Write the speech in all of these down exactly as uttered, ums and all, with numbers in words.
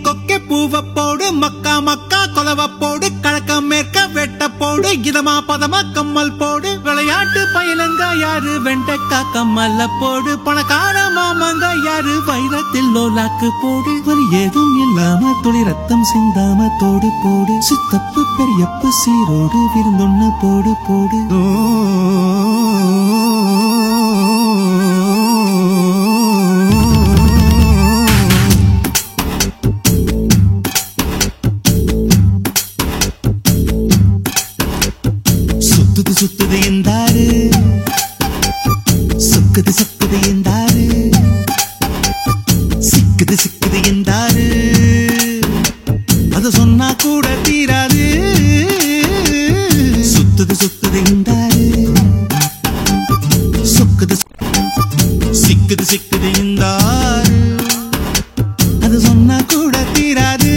கொக்கே பூவ போடு மக்கா மக்கா கொலவ போடு கழக்க மேற்க வெட்ட போடு இதமா பதமா கம்மல் போடு விளையாட்டு பயிலங்க யாரு வெண்டக்கா கம்மல்ல போடு பணக்கார மாமங்க யாரு வைரத்தில் லோலாக்கு போடு வரி ஏதும் இல்லாம துளி ரத்தம் சிந்தாம தோடு போடு சித்தப்பு பெரியப்பு சீரோடு விருந்தொன்னு போடு போடு சுத்துது சுத்துது என்றாரு சொக்குது சொக்குது என்றாரு சிக்குது சிக்குது என்றாரு அத சொன்னா கூட தீராது சுத்துது சுத்துது என்றாரு சொக்குது சிக்குது சிக்குது என்றாரு அத சொன்னா கூட தீராது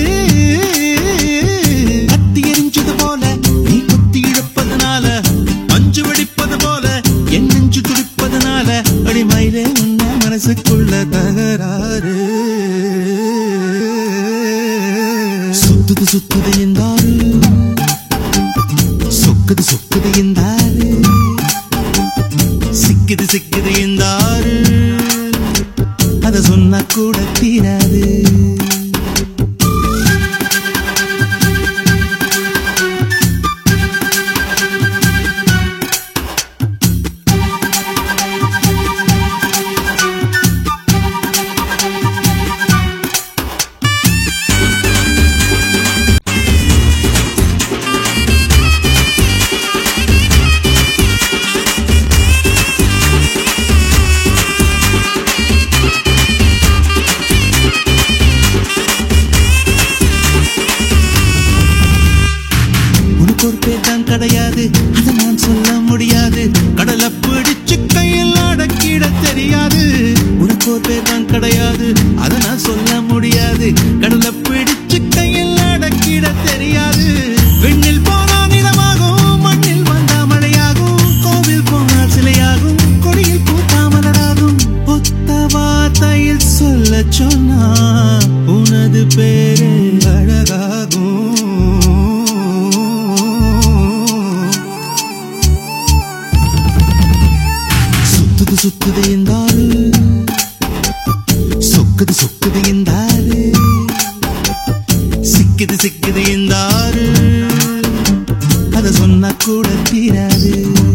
கத்தி எரிஞ்சது போல நீ குத்தி இழப்பதனால மஞ்சு வெடிப்பது போல என் நெஞ்சு துடிப்பதனால அடிமையிலே உன்ன மனசுக்குள்ள தகராறு சுத்துது சுத்துது என்றாரு சொக்குது சொக்குது என்றாரு சிக்குது சிக்குது என்றாரு அத சொன்னா கூட தீராது கிடையாது அதை நான் சொல்ல முடியாது கடலை பிடிச்சு கையில் அடக்கிட தெரியாது உனக்கு ஒரு பேர் தான் கிடையாது அதை நான் சொல்ல முடியாது கடலை பிடிச்சு கையில் அடக்கிட தெரியாது வெண்ணில் போனா நிலமாகும் மண்ணில் வந்தா மழையாகும் கோவில் போனால் சிலையாகும் கொடியில் பூத்தா மலராகும் ஒத்த வார்த்தையில் சொல்ல சொன்னா உனது பேரு அழகாகும் சுத்துது என்றாரு சொக்குது சொக்குது என்றாரு சிக்குது சிக்குது என்றாரு அத சொன்னா கூட தீராது